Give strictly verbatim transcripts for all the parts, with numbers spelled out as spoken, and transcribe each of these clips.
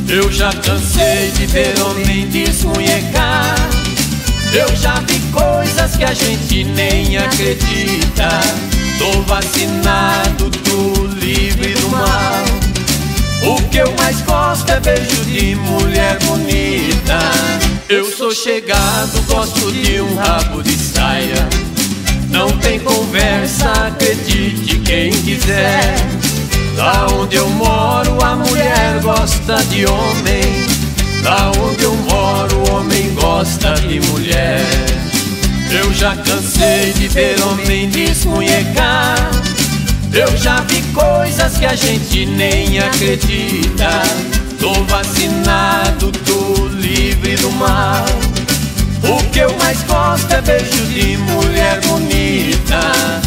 Eu já cansei de ver homem desmunhecar. Eu já vi coisas que a gente nem acredita. Tô vacinado, tô livre do mal. O que eu mais gosto é beijo de mulher bonita. Eu sou chegado, gosto de um rabo de saia. Não tem conversa, acredite quem quiser. Lá onde eu moro a mulher gosta de homem. Lá onde eu moro o homem gosta de mulher. Eu já cansei de ver homem desmunhecar. Eu já vi coisas que a gente nem acredita. Tô vacinado, tô livre do mal. O que eu mais gosto é beijo de mulher bonita.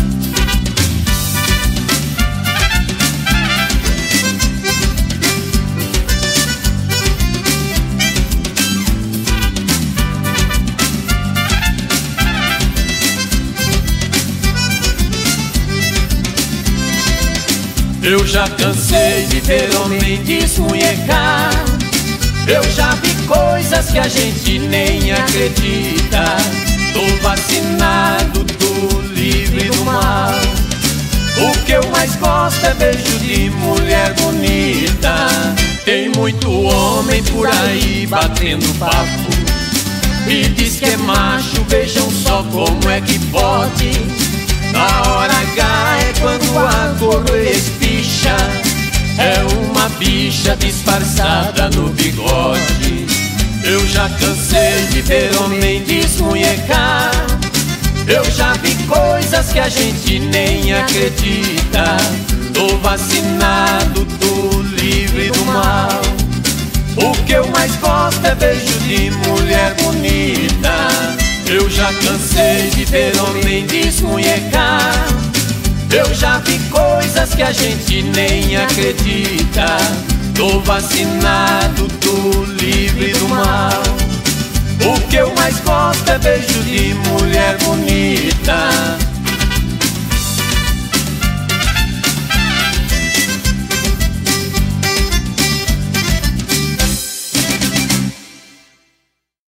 Eu já cansei de ver homem desmunhecar. Eu já vi coisas que a gente nem acredita. Tô vacinado, tô livre do mal. O que eu mais gosto é beijo de mulher bonita. Tem muito homem por aí batendo papo e diz que é macho, vejam só como é que pode. Na hora H é quando a coroa espicha. É uma bicha disfarçada no bigode. Eu já cansei de ver homem desmunhecar. Eu já vi coisas que a gente nem acredita. Tô vacinado, tô livre do mal. O que eu mais gosto é beijo de mulher bonita. Eu já cansei de ver homem desmunhecar. Eu já vi coisas que a gente nem acredita. Tô vacinado, tô livre do mal. O que eu mais gosto é beijo de mulher bonita.